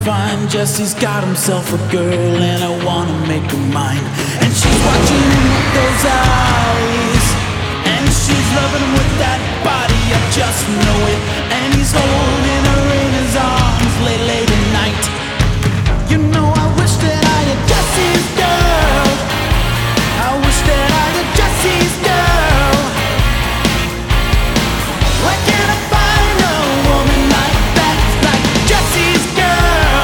Fine, Jesse's got himself a girl and I wanna make her mine. And she's watching him with those eyes.